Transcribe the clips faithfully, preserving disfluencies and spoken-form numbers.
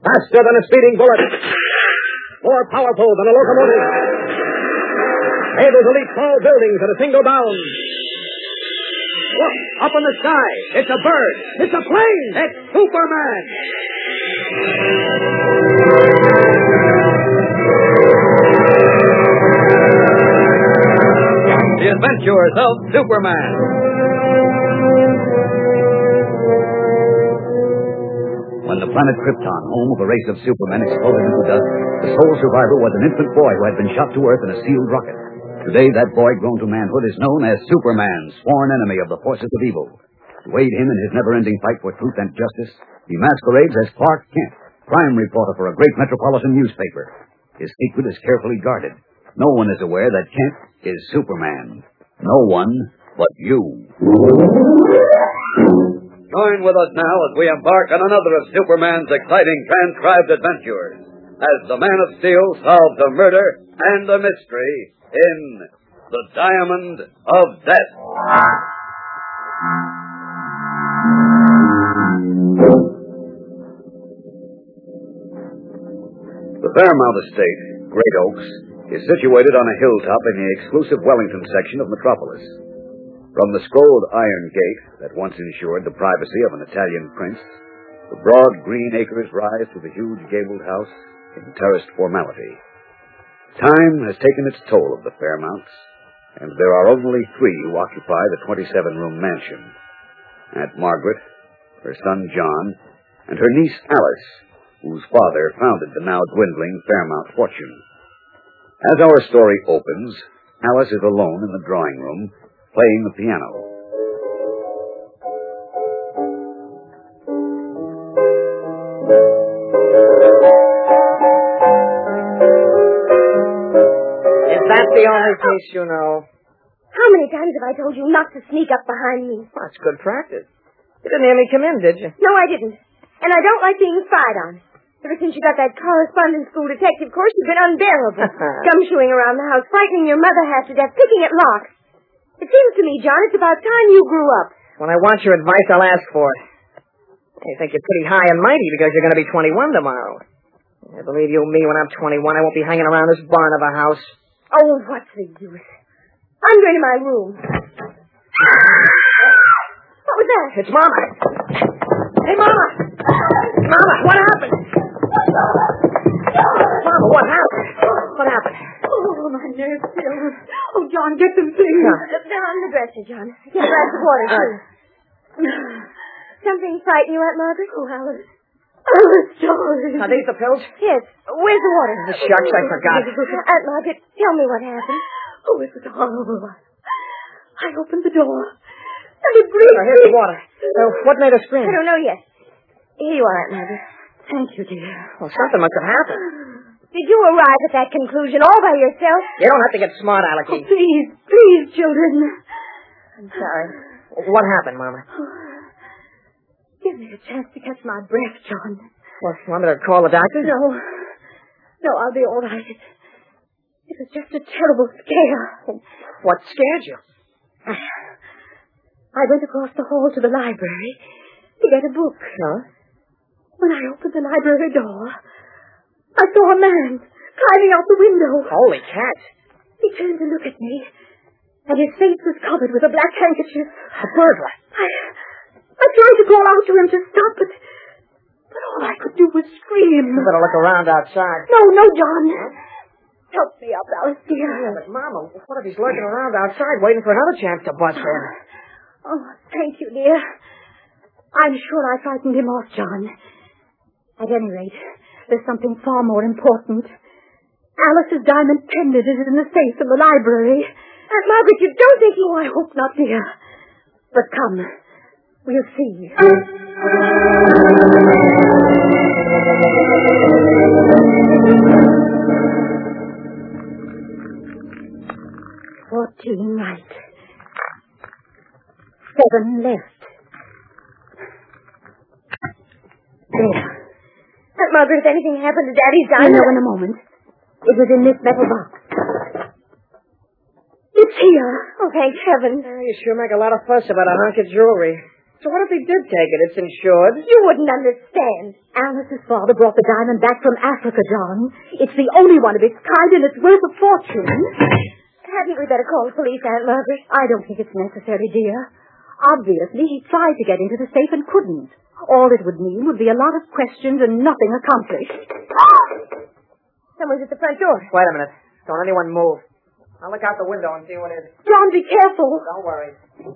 Faster than a speeding bullet. More powerful than a locomotive. Able to leap tall buildings at a single bound. Look, up in the sky. It's a bird. It's a plane. It's Superman. The Adventures of Superman. When the planet Krypton, home of a race of supermen, exploded into dust, the sole survivor was an infant boy who had been shot to earth in a sealed rocket. Today, that boy grown to manhood is known as Superman, sworn enemy of the forces of evil. To aid him in his never-ending fight for truth and justice, he masquerades as Clark Kent, crime reporter for a great metropolitan newspaper. His secret is carefully guarded. No one is aware that Kent is Superman. No one but you. Join with us now as we embark on another of Superman's exciting transcribed adventures as the Man of Steel solves a murder and a mystery in The Diamond of Death. The Fairmount Estate, Great Oaks, is situated on a hilltop in the exclusive Wellington section of Metropolis. From the scrolled iron gate that once ensured the privacy of an Italian prince, the broad green acres rise to the huge gabled house in terraced formality. Time has taken its toll of the Fairmounts, and there are only three who occupy the twenty-seven-room mansion. Aunt Margaret, her son John, and her niece Alice, whose father founded the now dwindling Fairmount fortune. As our story opens, Alice is alone in the drawing room, playing the piano. Is that the only case you know? How many times have I told you not to sneak up behind me? Well, that's good practice. You didn't hear me come in, did you? No, I didn't. And I don't like being spied on. Ever since you got that correspondence school detective course, you've been unbearable. Gumshoeing around the house, frightening your mother half to death, picking at locks. It seems to me, John, it's about time you grew up. When I want your advice, I'll ask for it. You think you're pretty high and mighty because you're going to be twenty-one tomorrow. I believe you and me, when I'm twenty-one, I won't be hanging around this barn of a house. Oh, what's the use? I'm going to my room. What was that? It's Mama. Hey, Mama. Mama, what happened? Mama, what happened? What happened? Oh, my nerves still. Oh, John, get them things. Yeah. They're on the dresser, John. Get a glass of water, too. Something frightened you, Aunt Margaret? Oh, Alice. Alice, John. Are these the pills? Yes. Where's the water? Oh, shucks, I forgot. Aunt Margaret, tell me what happened. Oh, it was horrible. I opened the door. And it breathed. Now, here's the water. Uh, what made her scream? I don't know yet. Here you are, Aunt Margaret. Thank you, dear. Well, something must have happened. Did you arrive at that conclusion all by yourself? You don't have to get smart, Alecky. Oh, please, please, children. I'm sorry. What happened, Mama? Oh, give me a chance to catch my breath, John. Well, you want me to call the doctor? No. No, I'll be all right. It, it was just a terrible scare. What scared you? I, I went across the hall to the library to get a book. Huh? When I opened the library door, I saw a man climbing out the window. Holy cat. He turned to look at me, and his face was covered with a black handkerchief. A burglar. I, I tried to call out to him to stop, but, but all I could do was scream. You better look around outside. No, no, John. Help me up, Alice, dear. Yeah, but Mama, what if he's lurking around outside waiting for another chance to bust in? Oh, thank you, dear. I'm sure I frightened him off, John. At any rate, there's something far more important. Alice's diamond pendant is in the safe in the library. Aunt Margaret, you don't think... Oh, I hope not, dear. But come, we'll see. Fourteen right. Seven left. There. Aunt Margaret, if anything happened to Daddy's diamond... You'll know in a moment. It was in this metal box. It's here. Oh, thank heaven. Oh, you sure make a lot of fuss about a hunk of jewelry. So what if he did take it? It's insured. You wouldn't understand. Alice's father brought the diamond back from Africa, John. It's the only one of its kind, and it's worth a fortune. Hadn't we better call the police, Aunt Margaret? I don't think it's necessary, dear. Obviously, he tried to get into the safe and couldn't. All it would mean would be a lot of questions and nothing accomplished. Someone's at the front door. Wait a minute. Don't anyone move. I'll look out the window and see what it is. John, be careful. Don't worry.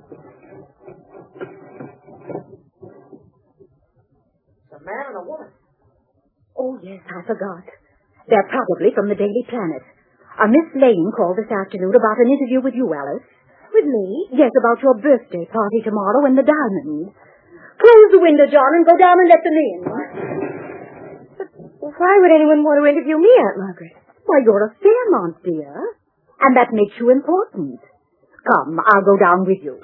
It's a man and a woman. Oh, yes, I forgot. They're probably from the Daily Planet. A Miss Lane called this afternoon about an interview with you, Alice. With me? Yes, about your birthday party tomorrow and the diamond. Close the window, John, and go down and let them in. But why would anyone want to interview me, Aunt Margaret? Why, you're a Fairmont, dear. And that makes you important. Come, I'll go down with you.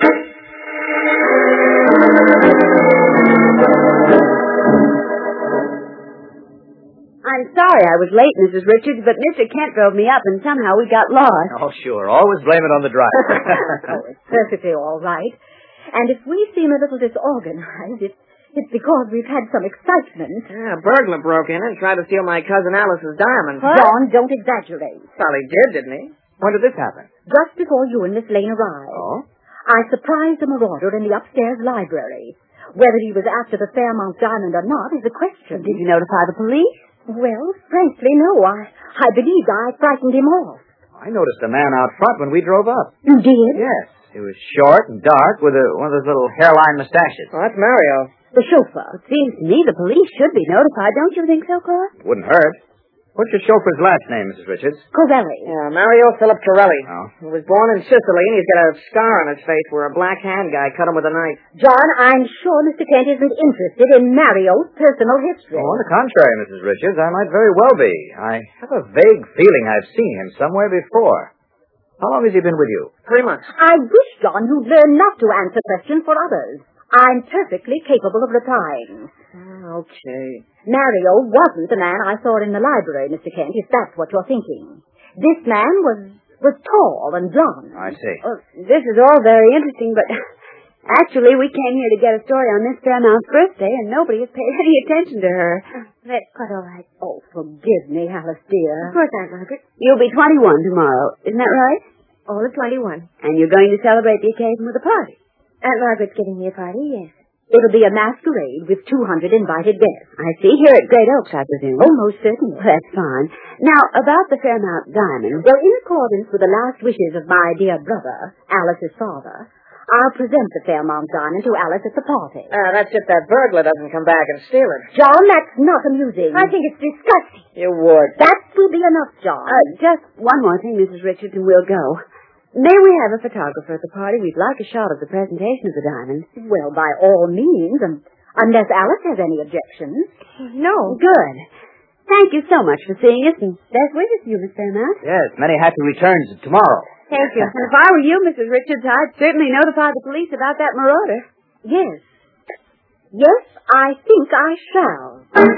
I'm sorry I was late, Missus Richards, but Mister Kent drove me up and somehow we got lost. Oh, sure. Always blame it on the driver. Oh, it's perfectly all right. And if we seem a little disorganized, it's, it's because we've had some excitement. Yeah, a burglar broke in and tried to steal my cousin Alice's diamond. What? John, don't exaggerate. Well, he did, didn't he? When did this happen? Just before you and Miss Lane arrived. Oh? I surprised a marauder in the upstairs library. Whether he was after the Fairmont diamond or not is a question. Did you notify the police? Well, frankly, no. I, I believe I frightened him off. I noticed a man out front when we drove up. You did? Yes. He was short and dark with a, one of those little hairline mustaches. Oh, that's Mario. The chauffeur. It seems to me the police should be notified. Don't you think so, Cora? Wouldn't hurt. What's your chauffeur's last name, Missus Richards? Corelli. Yeah, Mario Philip Corelli. Oh. He was born in Sicily, and he's got a scar on his face where a black hand guy cut him with a knife. John, I'm sure Mister Kent isn't interested in Mario's personal history. Oh, on the contrary, Missus Richards, I might very well be. I have a vague feeling I've seen him somewhere before. How long has he been with you? Three months. I wish, John, you'd learn not to answer questions for others. I'm perfectly capable of replying. Oh, okay. Mario wasn't the man I saw in the library, Mister Kent, if that's what you're thinking. This man was was tall and blond. I see. Well, this is all very interesting, but actually we came here to get a story on Miss Fairmount's birthday, and nobody has paid any attention to her. That's quite all right. Oh, forgive me, Alice, dear. Of course, Aunt Margaret. You'll be twenty-one tomorrow, isn't that right? All of twenty-one. And you're going to celebrate the occasion with a party. Aunt Margaret's giving me a party, yes. It'll be a masquerade with two hundred invited guests. I see. Here at Great Oaks, I presume. Oh, most certainly. Well, that's fine. Now, about the Fairmount diamond. Well, in accordance with the last wishes of my dear brother, Alice's father, I'll present the Fairmount diamond to Alice at the party. Uh, that's if that burglar doesn't come back and steal it. John, that's not amusing. I think it's disgusting. You would. That will be enough, John. Uh, just one more thing, Missus Richards, and we'll go. May we have a photographer at the party? We'd like a shot of the presentation of the diamond. Well, by all means, and unless Alice has any objections. No. Good. Thank you so much for seeing us, and best wishes to you, Miss Fairmount. Yes, many happy returns tomorrow. Thank you. And if I were you, Missus Richards, I'd certainly notify the police about that marauder. Yes. Yes, I think I shall.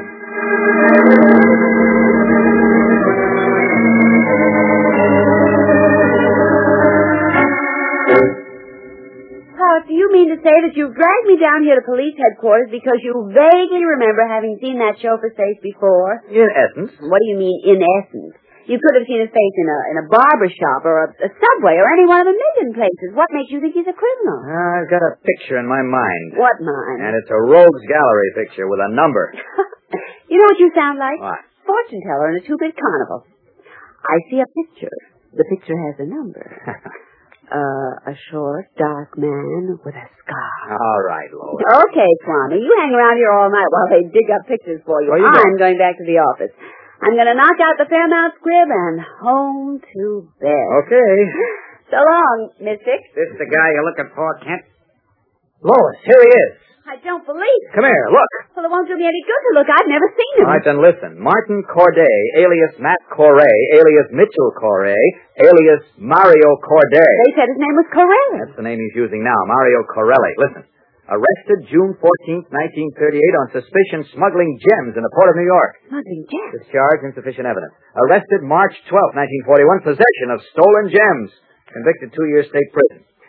Do you mean to say that you've dragged me down here to police headquarters because you vaguely remember having seen that chauffeur's face before? In essence. What do you mean, in essence? You could have seen his face in a in a barber shop or a, a subway or any one of a million places. What makes you think he's a criminal? Uh, I've got a picture in my mind. What mind? And it's a rogues gallery picture with a number. You know what you sound like? What? Fortune teller in a two-bit carnival. I see a picture. The picture has a number. Uh, a short, dark man with a scar. All right, Lois. Okay, Swami. You hang around here all night while they dig up pictures for you. Where you I'm going? going back to the office. I'm going to knock out the Fairmount squib and home to bed. Okay. So long, Miss Hicks. This is the guy you're looking for, Kent? Lois, here he is. I don't believe it. Come here, look. Well, it won't do me any good to look. I've never seen him. All right, then listen. Martin Corday, alias Matt Corray, alias Mitchell Corray, alias Mario Corday. They said his name was Corelli. That's the name he's using now, Mario Corelli. Listen. Arrested June fourteenth, nineteen thirty-eight on suspicion smuggling gems in the port of New York. Smuggling gems? Discharged, insufficient evidence. Arrested March twelfth, nineteen forty-one, possession of stolen gems. Convicted two years state prison.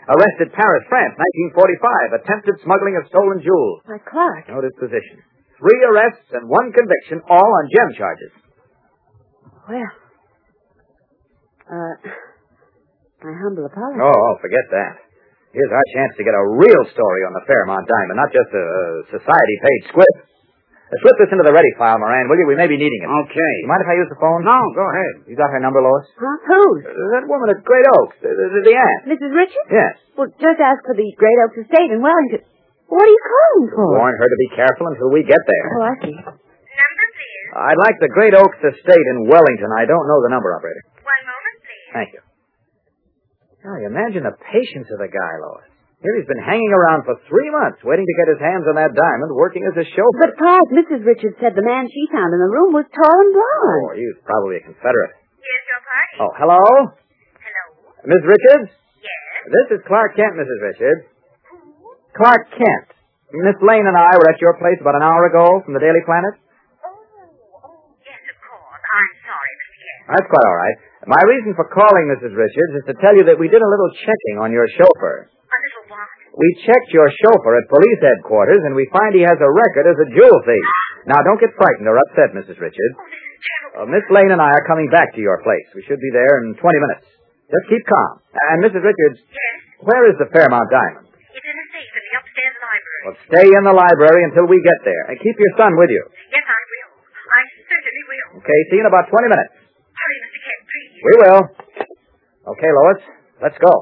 Arrested Paris, France, nineteen forty-five. Attempted smuggling of stolen jewels. Why, Clark. Notice position. Three arrests and one conviction, all on gem charges. Well, uh, my humble apologies. Oh, oh, forget that. Here's our chance to get a real story on the Fairmont Diamond, not just a society-paid squib. Uh, slip this into the ready file, Moran, will you? We may be needing it. Okay. You mind if I use the phone? No, go ahead. You got her number, Lois? Huh? Whose? Uh, that woman at Great Oaks, the, the, the aunt. Missus Richards? Yes. Well, just ask for the Great Oaks Estate in Wellington. What are you calling for? Warn her to be careful until we get there. Oh, I see. Number, please. I'd like the Great Oaks Estate in Wellington. I don't know the number, operator. One moment, please. Thank you. Now, you imagine the patience of the guy, Lois. Here he's been hanging around for three months, waiting to get his hands on that diamond, working as a chauffeur. But, Clark, Missus Richards said the man she found in the room was tall and blonde. Oh, he was probably a Confederate. Here's your party. Oh, hello? Hello? Miss Richards? Yes? This is Clark Kent, Missus Richards. Clark Kent. Miss Lane and I were at your place about an hour ago from the Daily Planet. Oh, oh, yes, of course. I'm sorry, Mister Kent. That's quite all right. My reason for calling, Missus Richards, is to tell you that we did a little checking on your chauffeur. A little what? We checked your chauffeur at police headquarters, and we find he has a record as a jewel thief. Now, don't get frightened or upset, Missus Richards. Oh, this is terrible. Uh, Miss Lane and I are coming back to your place. We should be there in twenty minutes. Just keep calm. And, Missus Richards, Yes? where is the Fairmont Diamond? It's in a safe in the upstairs library. Well, stay in the library until we get there. And keep your son with you. Yes, I will. I certainly will. Okay, see you in about twenty minutes. Hurry, Mister Kent, please. We will. Okay, Lois, let's go.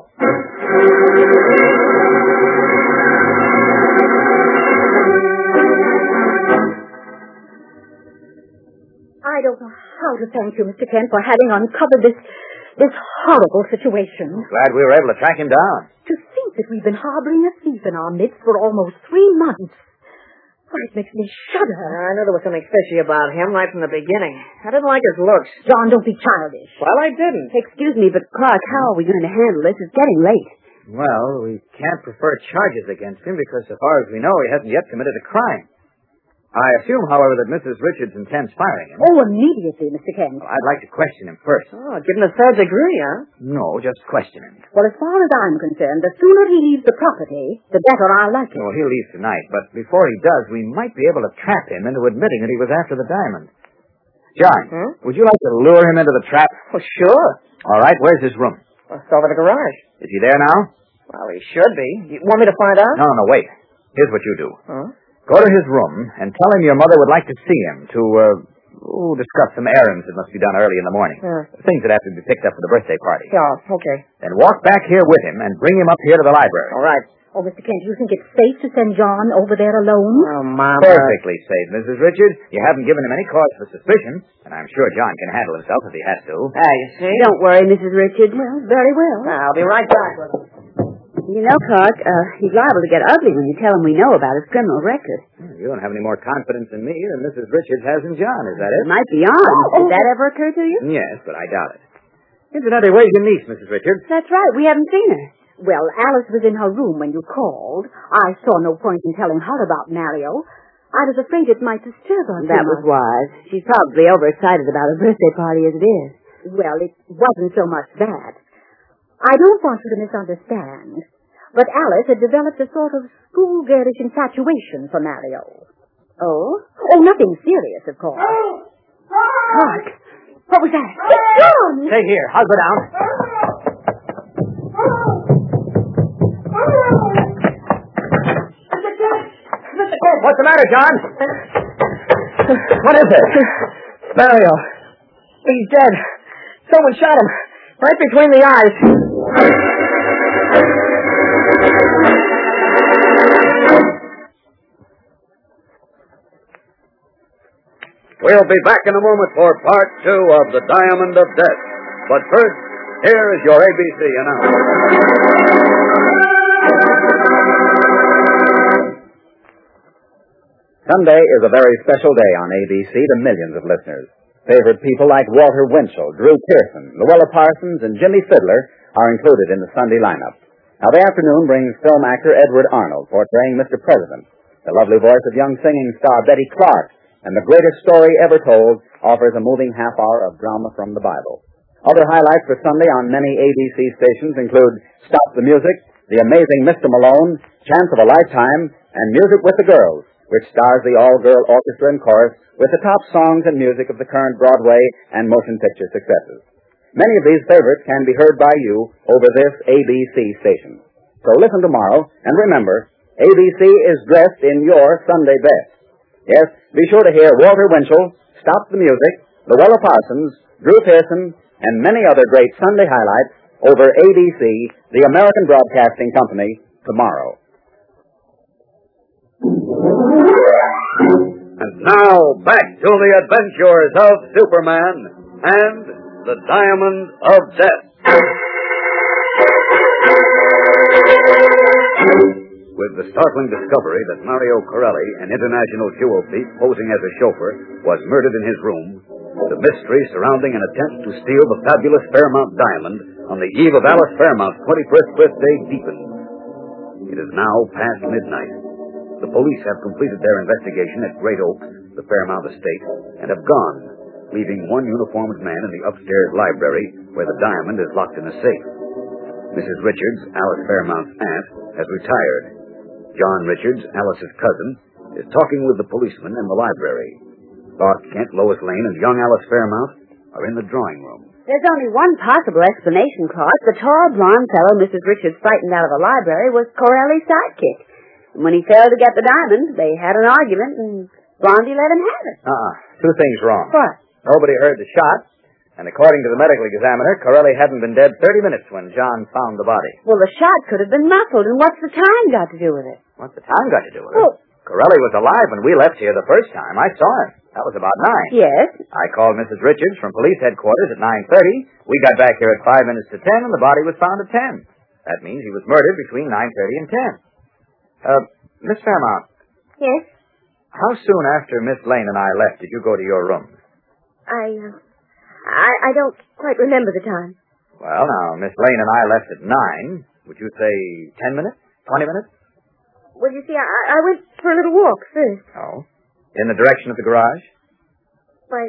I don't know how to thank you, Mister Kent, for having uncovered this this horrible situation. Glad we were able to track him down. To think that we've been harboring a thief in our midst for almost three months. Why, it makes me shudder. I knew there was something fishy about him right from the beginning. I didn't like his looks. John, don't be childish. Well, I didn't. Excuse me, but, Clark, how are we going to handle this? It's getting late. Well, we can't prefer charges against him because, so far as we know, he hasn't yet committed a crime. I assume, however, that Missus Richards intends firing him. Oh, immediately, Mister Kent. I'd like to question him first. Oh, give him a third degree, huh? No, just question him. Well, as far as I'm concerned, the sooner he leaves the property, the better I like it. Well, he'll leave tonight, but before he does, we might be able to trap him into admitting that he was after the diamond. John, Hmm? would you like to lure him into the trap? Well, sure. All right, where's his room? Well, it's over the garage. Is he there now? Well, he should be. You want me to find out? No, no, no, wait. Here's what you do. Huh? Go to his room and tell him your mother would like to see him to, uh, oh, discuss some errands that must be done early in the morning. Yeah. Things that have to be picked up for the birthday party. Yeah, okay. Then walk back here with him and bring him up here to the library. All right. Oh, Mister Kent, you think it's safe to send John over there alone? Oh, Mama. Perfectly safe, Missus Richards. You haven't given him any cause for suspicion, and I'm sure John can handle himself if he has to. Ah, you see? Don't worry, Missus Richards. Well, very well. I'll be right back. You know, Clark, uh, he's liable to get ugly when you tell him we know about his criminal record. You don't have any more confidence in me than Missus Richards has in John, is that It it? might be on. Did that ever occur to you? Yes, but I doubt it. Incidentally, where's your niece, Missus Richards? That's right. We haven't seen her. Well, Alice was in her room when you called. I saw no point in telling her about Mario. I was afraid it might disturb her. That was wise. She's probably overexcited about her birthday party as it is. Well, it wasn't so much that. I don't want you to misunderstand. But Alice had developed a sort of schoolgirlish infatuation for Mario. Oh? Oh, nothing serious, of course. Clark! What was that? It's John! Stay here. I'll go down. What's the matter, John? What is it? Mario. He's dead. Someone shot him. Right between the eyes. We'll be back in a moment for part two of The Diamond of Death. But first, here is your A B C announcement. Sunday is a very special day on A B C to millions of listeners. Favorite people like Walter Winchell, Drew Pearson, Luella Parsons, and Jimmy Fiddler are included in the Sunday lineup. Now, the afternoon brings film actor Edward Arnold portraying Mister President. The lovely voice of young singing star Betty Clark and The Greatest Story Ever Told offers a moving half hour of drama from the Bible. Other highlights for Sunday on many A B C stations include Stop the Music, The Amazing Mister Malone, Chance of a Lifetime, and Music with the Girls, which stars the all-girl orchestra and chorus with the top songs and music of the current Broadway and motion picture successes. Many of these favorites can be heard by you over this A B C station. So listen tomorrow, and remember, A B C is dressed in your Sunday best. Yes, be sure to hear Walter Winchell, Stop the Music, Luella Parsons, Drew Pearson, and many other great Sunday highlights over A B C, the American Broadcasting Company, tomorrow. And now, back to the adventures of Superman and the Diamond of Death. With the startling discovery that Mario Corelli, an international jewel thief posing as a chauffeur, was murdered in his room, the mystery surrounding an attempt to steal the fabulous Fairmount diamond on the eve of Alice Fairmount's twenty-first birthday deepened. It is now past midnight. The police have completed their investigation at Great Oaks, the Fairmount estate, and have gone, leaving one uniformed man in the upstairs library where the diamond is locked in a safe. Missus Richards, Alice Fairmount's aunt, has retired. John Richards, Alice's cousin, is talking with the policeman in the library. Clark Kent, Lois Lane, and young Alice Fairmount are in the drawing room. There's only one possible explanation, Clark. The tall, blonde fellow Missus Richards frightened out of the library was Corelli's sidekick. And when he failed to get the diamond, they had an argument, and Blondie let him have it. Uh-uh. Two things wrong. What? Nobody heard the shot, and according to the medical examiner, Corelli hadn't been dead thirty minutes when John found the body. Well, the shot could have been muffled, and what's the time got to do with it? What's the time got to do with it? Well, Corelli was alive when we left here the first time. I saw him. That was about nine. yes. I called Missus Richards from police headquarters at nine thirty. We got back here at five minutes to ten, and the body was found at ten. That means he was murdered between nine thirty and ten. Uh, Miss Fairmount. Yes? How soon after Miss Lane and I left did you go to your room? I, uh, I, I don't quite remember the time. Well, now, Miss Lane and I left at nine. Would you say ten minutes? Twenty minutes? Well, you see, I, I went for a little walk first. Oh. In the direction of the garage? Why,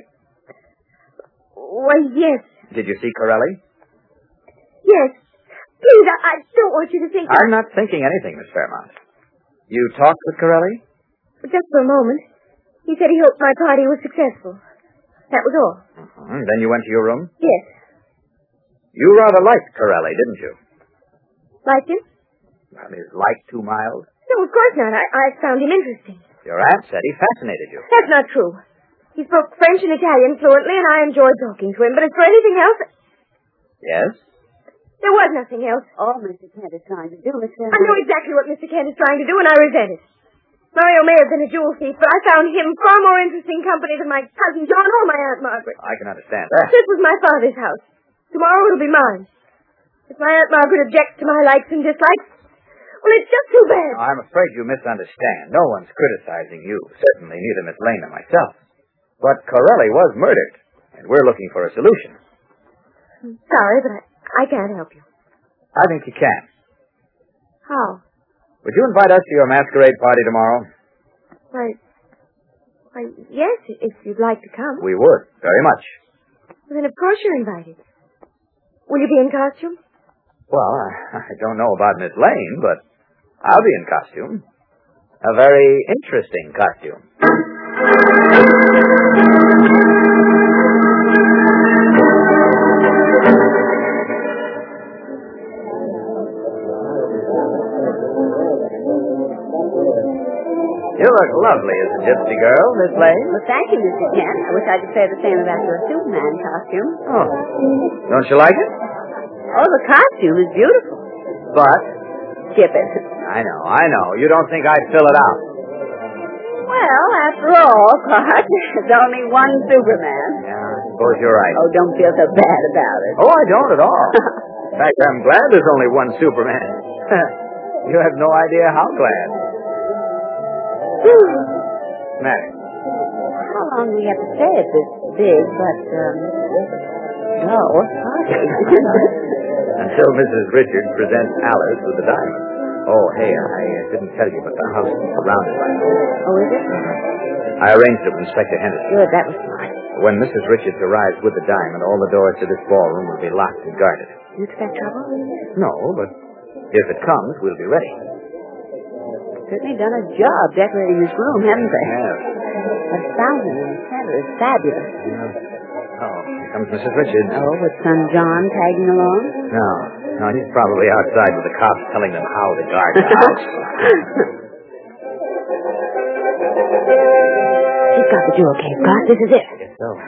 why, yes. Did you see Corelli? Yes. Please, I, I don't want you to think... I'm not thinking anything, Miss Fairmount. You talked with Corelli? Just for a moment. He said he hoped my party was successful. That was all. Mm-hmm. Then you went to your room? Yes. You rather liked Corelli, didn't you? Liked him? Well, is like too mild? No, of course not. I, I found him interesting. Your aunt said he fascinated you. That's not true. He spoke French and Italian fluently, and I enjoyed talking to him. But as for anything else... Yes? There was nothing else. All Mister Kent is trying to do is... Uh, I know exactly what Mister Kent is trying to do, and I resent it. Mario may have been a jewel thief, but I found him far more interesting company than my cousin John or my Aunt Margaret. I can understand that. This was my father's house. Tomorrow it'll be mine. If my Aunt Margaret objects to my likes and dislikes, well, it's just too bad. I'm afraid you misunderstand. No one's criticizing you. Certainly neither Miss Lane nor myself. But Corelli was murdered, and we're looking for a solution. I'm sorry, but I, I can't help you. I think you can. How? Would you invite us to your masquerade party tomorrow? Why, why, yes, if you'd like to come. We would, very much. Well, then of course you're invited. Will you be in costume? Well, I, I don't know about Miss Lane, but I'll be in costume. A very interesting costume. You look lovely as a gypsy girl, Miss Lane. Well, thank you, Mister Kent. I wish I could say the same about your Superman costume. Oh. Don't you like it? Oh, the costume is beautiful. But? Skip it. I know, I know. You don't think I'd fill it out. Well, after all, Clark, there's only one Superman. Yeah, I suppose you're right. Oh, don't feel so bad about it. Oh, I don't at all. In fact, I'm glad there's only one Superman. You have no idea how glad. Matter. How long do we have to stay at this big but, um, dull party? Until Missus Richards presents Alice with the diamond. Oh, hey, I uh, didn't tell you, but the house is surrounded by them. Oh, is it? I arranged it with Inspector Henderson. Good, that was smart. When Missus Richards arrives with the diamond, all the doors to this ballroom will be locked and guarded. You expect trouble? No, but If it comes, we'll be ready. Certainly done a job decorating this room, haven't they? Yeah. The fountain in the center is fabulous. Oh, here comes Missus Richards. Oh, with son John tagging along? No. No, he's probably outside with the cops telling them how to guard the house. She's got the jewel case, Scott. This is it. I guess so.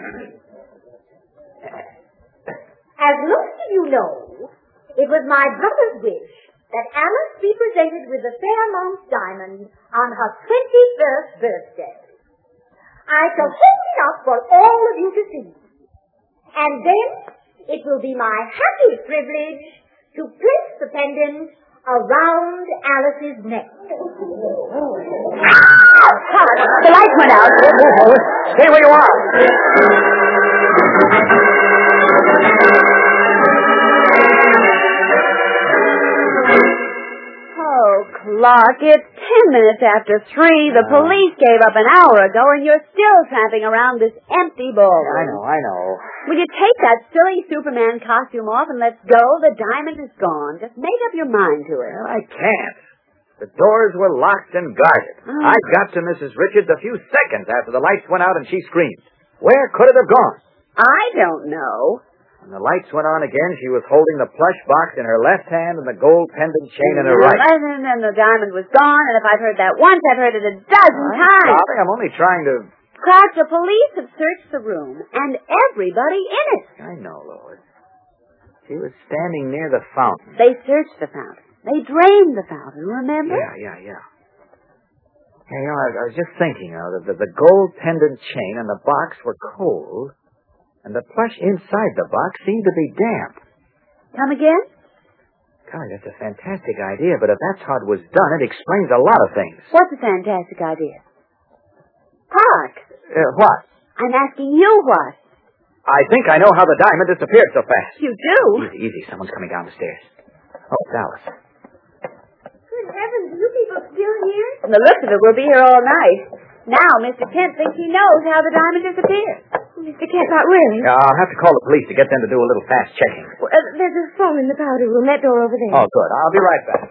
As most of you know, it was my brother's wish that Alice be presented with the Fairmount diamond on her twenty-first birthday. I shall hold it up for all of you to see. And then it will be my happy privilege to place the pendant around Alice's neck. The lights went out. Stay where you are. Oh, Clark, it's ten minutes after three. The Uh, police gave up an hour ago, and you're still tramping around this empty ballroom. I know, I know. Will you take that silly Superman costume off and let's go? The diamond is gone. Just make up your mind to it. Well, I can't. The doors were locked and guarded. Oh. I got to Missus Richards a few seconds after the lights went out and she screamed. Where could it have gone? I don't know. When the lights went on again, she was holding the plush box in her left hand and the gold pendant chain in her right. And then the diamond was gone, and if I've heard that once, I've heard it a dozen I'm times. sorry, I'm only trying to... Clark, the police have searched the room, and everybody in it. I know, Lois. She was standing near the fountain. They searched the fountain. They drained the fountain, remember? Yeah, yeah, yeah. Hey, you know, I, I was just thinking, you know, that the, the gold pendant chain and the box were cold, and the plush inside the box seemed to be damp. Come again? God, that's a fantastic idea, but if that's how it was done, it explains a lot of things. What's a fantastic idea? Clark, Uh, what? I'm asking you what? I think I know how the diamond disappeared so fast. You do? Easy, easy. Someone's coming down the stairs. Oh, it's Alice. Good heavens, you people still here? From the looks of it, we'll be here all night. Now, Mister Kent thinks he knows how the diamond disappeared. Mister Kent, not really. Yeah, I'll have to call the police to get them to do a little fast checking. Well, uh, there's a phone in the powder room. That door over there. Oh, good. I'll be right back.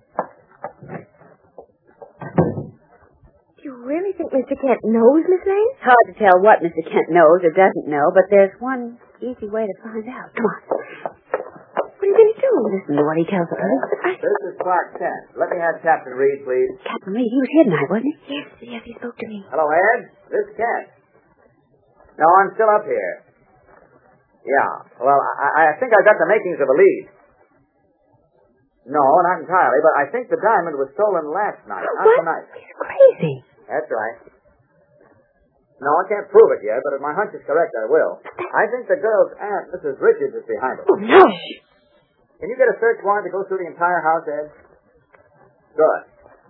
Do you really think Mister Kent knows, Miss Lane? It's hard to tell what Mister Kent knows or doesn't know, but there's one easy way to find out. Come on. What are you going to do? Listen to what he tells us. I... This is Clark Kent. Let me have Captain Reed, please. Captain Reed, he was here tonight, wasn't he? Yes, yes, he spoke to me. Hello, Ed. This is Kent. No, I'm still up here. Yeah. Well, I, I think I got the makings of a lead. No, not entirely, but I think the diamond was stolen last night, not What? tonight. He's crazy. That's right. No, I can't prove it yet, but if my hunch is correct, I will. I think the girl's aunt, Missus Richards, is behind it. Oh, no. Can you get a search warrant to go through the entire house, Ed? Good.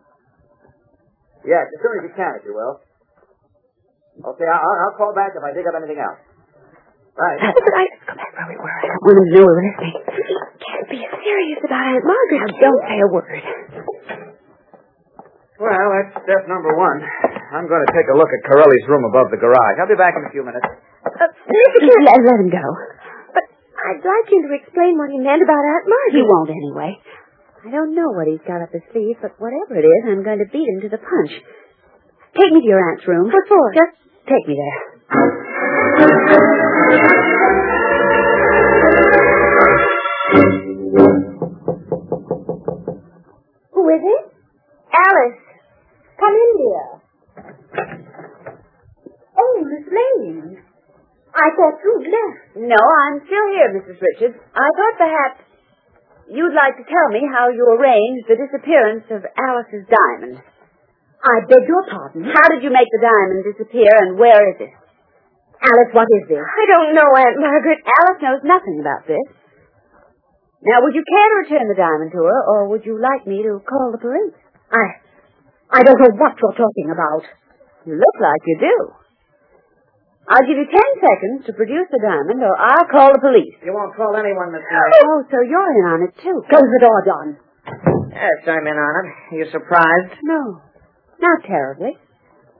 Yes, as soon as you can, if you will. Okay, I'll, I'll call back if I dig up anything else. Right. That's right. Let's go back where we were. I don't want him to know we were listening. You can't be serious about Aunt Margaret. Now, don't say a word. Well, that's step number one. I'm going to take a look at Corelli's room above the garage. I'll be back in a few minutes. Uh, Mister Kent, let, let him go. But I'd like him to explain what he meant about Aunt Margaret. He won't anyway. I don't know what he's got up his sleeve, but whatever it is, I'm going to beat him to the punch. Take me to your aunt's room. What for? Just take me there. Who is it? Alice. Come in, dear. Oh, Miss Lane. I thought you'd left. No, I'm still here, Missus Richards. I thought perhaps you'd like to tell me how you arranged the disappearance of Alice's diamond. I beg your pardon. How did you make the diamond disappear, and where is it? Alice, what is this? I don't know, Aunt Margaret. Alice knows nothing about this. Now, would you care to return the diamond to her, or would you like me to call the police? I... I don't know what you're talking about. You look like you do. I'll give you ten seconds to produce the diamond, or I'll call the police. You won't call anyone, Miss Lane. Oh, so you're in on it, too. Close the door, John. Yes, I'm in on it. Are you surprised? No, not terribly.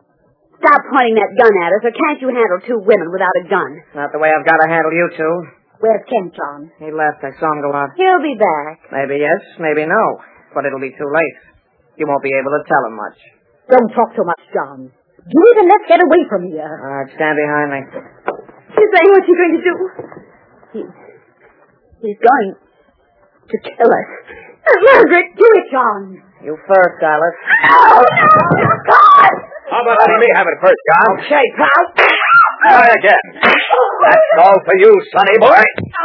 Stop pointing that gun at us, or can't you handle two women without a gun? Not the way I've got to handle you two. Where's Kent, John? He left. I saw him go out. He'll be back. Maybe yes, maybe no. But it'll be too late. You won't be able to tell him much. Don't talk so much, John. Do it and let's get away from here. All right, stand behind me. He's saying what's he going to do? He, he's going to kill us. Margaret, do it, John. You first, Alice. Oh, no, God! How about letting me have it first, John? Okay, pal. Try again. That's all for you, sonny boy.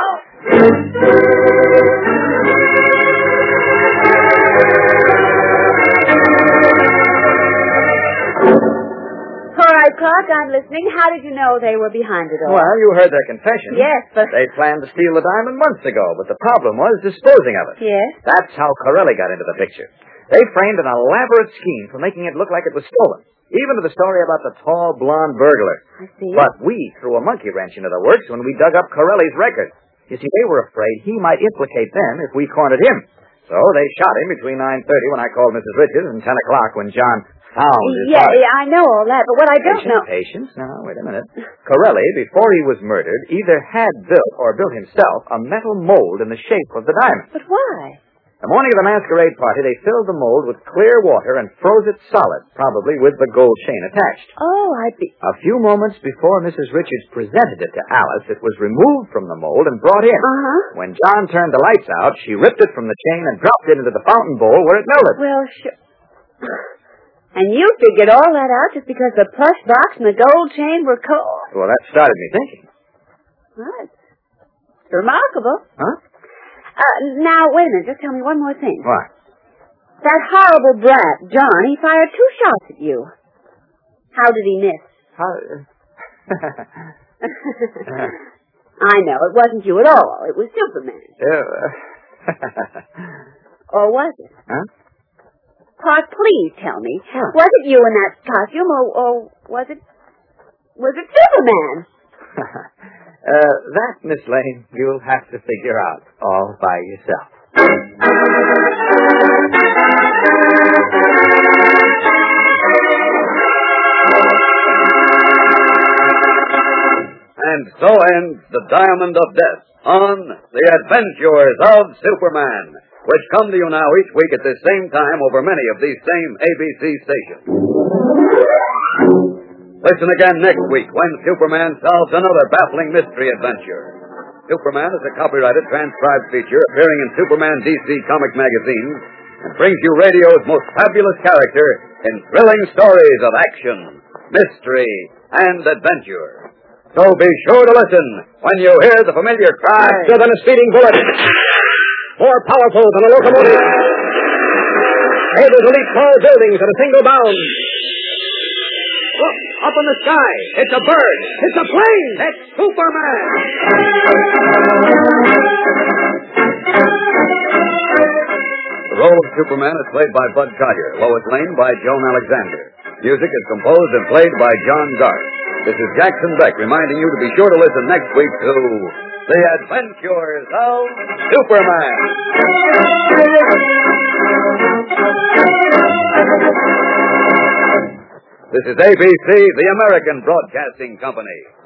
All right, Clark, I'm listening. How did you know they were behind it all? Well, you heard their confession. Yes, but... They planned to steal the diamond months ago, but the problem was disposing of it. Yes? That's how Corelli got into the picture. They framed an elaborate scheme for making it look like it was stolen, even to the story about the tall, blonde burglar. I see. But we threw a monkey wrench into the works when we dug up Corelli's record. You see, they were afraid he might implicate them if we cornered him. So they shot him between nine thirty when I called Missus Richards and ten o'clock when John found his Yeah, body. yeah, I know all that, but what I don't Patience, know... patience. Now, wait a minute. Corelli, before he was murdered, either had built or built himself a metal mold in the shape of the diamond. But why? The morning of the masquerade party, they filled the mold with clear water and froze it solid, probably with the gold chain attached. Oh, I be... A few moments before Missus Richards presented it to Alice, it was removed from the mold and brought in. Uh-huh. When John turned the lights out, she ripped it from the chain and dropped it into the fountain bowl where it melted. Well, sure... And you figured all that out just because the plush box and the gold chain were cold? Well, that started me thinking. Well, it's remarkable. Huh? Uh, now, wait a minute. Just tell me one more thing. What? That horrible brat, John, he fired two shots at you. How did he miss? How... I know, it wasn't you at all. It was Superman. Uh, Or was it? huh? Clark, please tell me. Huh. Was it you in that costume, or, or was it... Was it Superman? uh, that, Miss Lane, you'll have to figure out all by yourself. And so ends The Diamond of Death on The Adventures of Superman, which come to you now each week at this same time over many of these same A B C stations. Listen again next week when Superman solves another baffling mystery adventure. Superman is a copyrighted transcribed feature appearing in Superman D C comic magazines and brings you radio's most fabulous character in thrilling stories of action, mystery, and adventure. So be sure to listen when you hear the familiar cry. Faster than a speeding bullet. More powerful than a locomotive. Able to leap tall buildings at a single bound. Look, up in the sky. It's a bird. It's a plane. It's Superman. The role of Superman is played by Bud Collier, Lois Lane by Joan Alexander. Music is composed and played by John Garth. This is Jackson Beck reminding you to be sure to listen next week to The Adventures of Superman. This is A B C, the American Broadcasting Company.